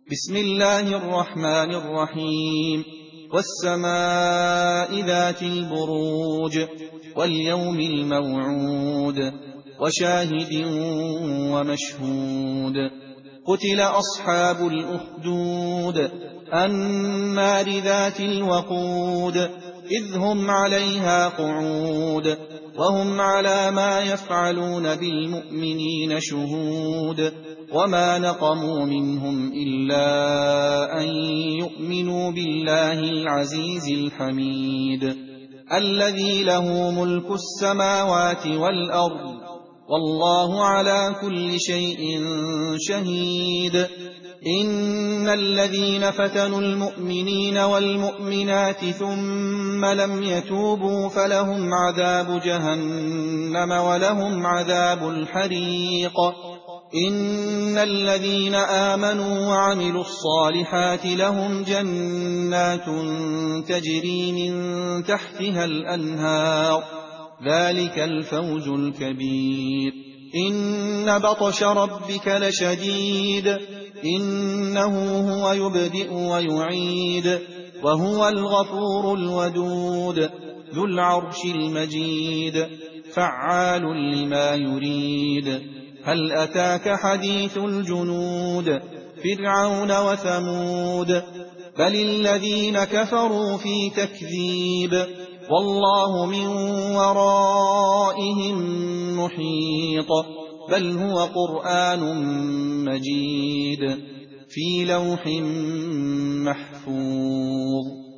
بسم الله الرحمن الرحيم والسماء ذات البروج واليوم الموعود وشاهد ومشهود قتل أصحاب الأخدود النار ذات الوقود إذ هم عليها قعود وهم على ما يفعلون بالمؤمنين شهود وما نقموا منهم إلا أن يؤمنوا بالله العزيز الحميد الذي له ملك السماوات والأرض والله على كل شيء شهيد إن الذين فتنوا المؤمنين والمؤمنات ثم لم يتوبوا فلهم عذاب جهنم ولهم عذاب الحريق إن الذين آمنوا وعملوا الصالحات لهم جنات تجري من تحتها الأنهار ذلك الفوز الكبير إن بطش ربك لشديد إنه هو يبدئ ويعيد وهو الغفور الودود ذو العرش المجيد فعال لما يريد هل أتاك حديث الجنود فرعون وثمود بل الذين كفروا في تكذيب والله من ورائهم محيط بل هو قرآن مجيد في لوح محفوظ